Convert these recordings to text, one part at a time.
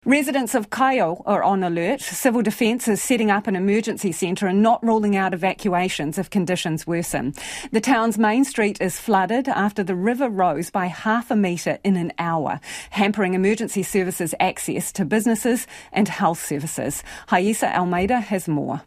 Residents of Kaio are on alert. Civil Defence is setting up an emergency centre and not ruling out evacuations if conditions worsen. The town's main street is flooded after the river rose by 0.5 metre in an hour, hampering emergency services access to businesses and health services. Haisa Almeida has more.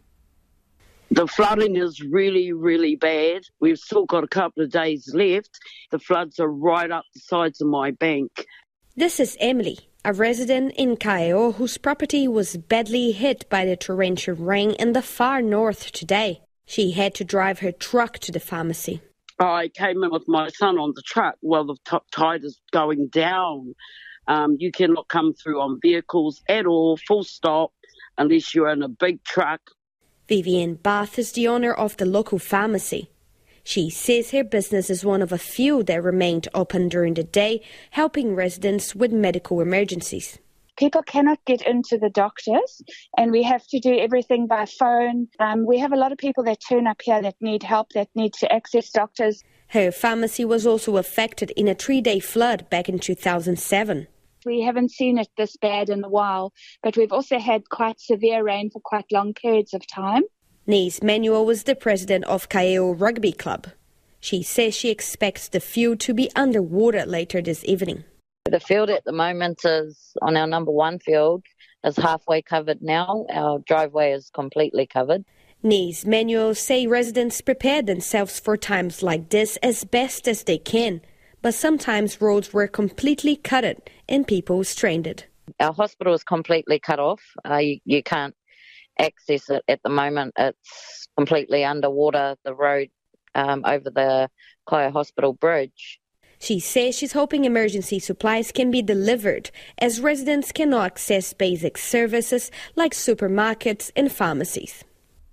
The flooding is really, really bad. We've still got a couple of days left. The floods are right up the sides of my bank. This is Emily, a resident in Kaio whose property was badly hit by the torrential rain in the far north today. She had to drive her truck to the pharmacy. I came in with my son on the truck while the tide is going down. You cannot come through on vehicles at all, full stop, unless you're in a big truck. Vivian Bath is the owner of the local pharmacy. She says her business is one of a few that remained open during the day, helping residents with medical emergencies. People cannot get into the doctors and we have to do everything by phone. We have a lot of people that turn up here that need help, that need to access doctors. Her pharmacy was also affected in a 3-day flood back in 2007. We haven't seen it this bad in a while, but we've also had quite severe rain for quite long periods of time. Nese Manuel was the president of Kaio Rugby Club. She says she expects the field to be underwater later this evening. The field at the moment is, on our number 1 field, is halfway covered now. Our driveway is completely covered. Nese Manuel say residents prepare themselves for times like this as best as they can, but sometimes roads were completely cut and people stranded. Our hospital is completely cut off. You can't access it at the moment. It's completely underwater, the road over the Kaio Hospital Bridge. She says she's hoping emergency supplies can be delivered as residents cannot access basic services like supermarkets and pharmacies.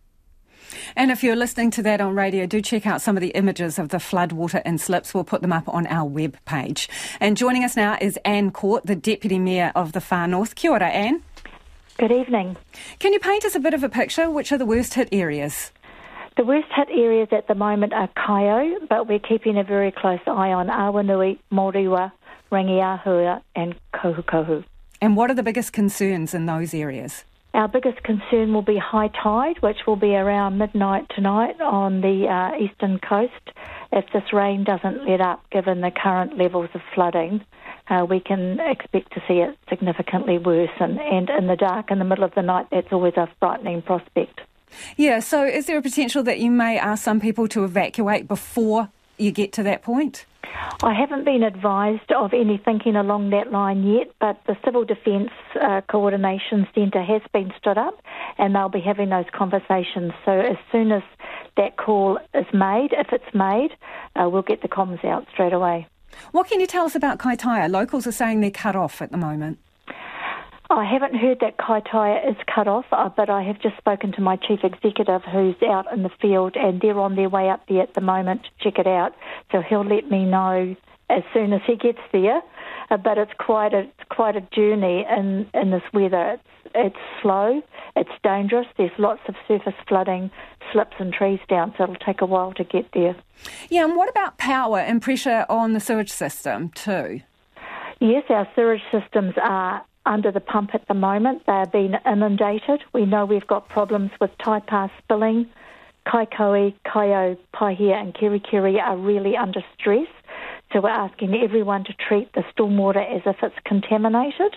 And if you're listening to that on radio, do check out some of the images of the floodwater and slips. We'll put them up on our web page. And joining us now is Anne Court, the Deputy Mayor of the Far North. Kia ora, Anne. Good evening. Can you paint us a bit of a picture? Which are the worst hit areas? The worst hit areas at the moment are Kaio, but we're keeping a very close eye on Awanui, Moriwa, Rangiahua and Kohukohu. And what are the biggest concerns in those areas? Our biggest concern will be high tide, which will be around midnight tonight on the eastern coast. If this rain doesn't let up, given the current levels of flooding, we can expect to see it significantly worsen. And in the dark, in the middle of the night, that's always a frightening prospect. Yeah, so is there a potential that you may ask some people to evacuate before you get to that point? I haven't been advised of any thinking along that line yet, but the Civil Defence Coordination Centre has been stood up and they'll be having those conversations. So as soon as that call is made, if it's made, we'll get the comms out straight away. What can you tell us about Kaitaia? Locals are saying they're cut off at the moment. I haven't heard that Kaitaia is cut off, but I have just spoken to my chief executive who's out in the field and they're on their way up there at the moment to check it out. So he'll let me know as soon as he gets there. But it's quite a journey in this weather. It's slow, it's dangerous, there's lots of surface flooding, slips and trees down, so it'll take a while to get there. Yeah, and what about power and pressure on the sewage system too? Yes, our sewage systems are under the pump at the moment. They are being inundated. We know we've got problems with Taipa spilling. Kaikohe, Kaio, Paihia and Kerikeri are really under stress. So we're asking everyone to treat the stormwater as if it's contaminated.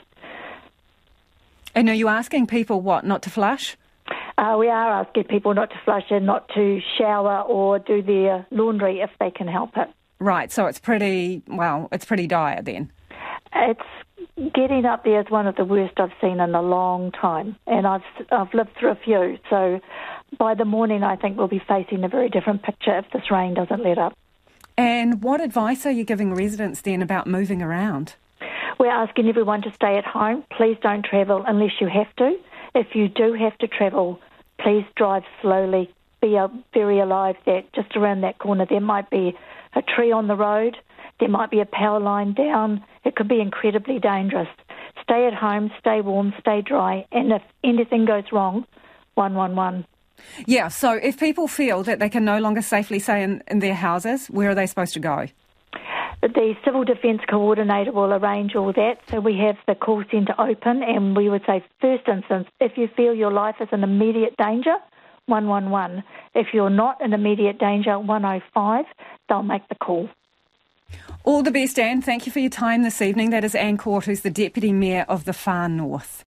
And are you asking people what, not to flush? We are asking people not to flush and not to shower or do their laundry if they can help it. Right, so it's pretty dire then. It's getting up there is one of the worst I've seen in a long time, and I've lived through a few. So by the morning, I think we'll be facing a very different picture if this rain doesn't let up. And what advice are you giving residents then about moving around? We're asking everyone to stay at home. Please don't travel unless you have to. If you do have to travel, please drive slowly. Be very alive that just around that corner there might be a tree on the road. There might be a power line down. It could be incredibly dangerous. Stay at home, stay warm, stay dry, and if anything goes wrong, 111. Yeah, so if people feel that they can no longer safely stay in their houses, where are they supposed to go? The Civil Defence Coordinator will arrange all that. So we have the call centre open, and we would say, first instance, if you feel your life is in immediate danger, 111. If you're not in immediate danger, 105. They'll make the call. All the best, Anne. Thank you for your time this evening. That is Anne Court, who's the Deputy Mayor of the Far North.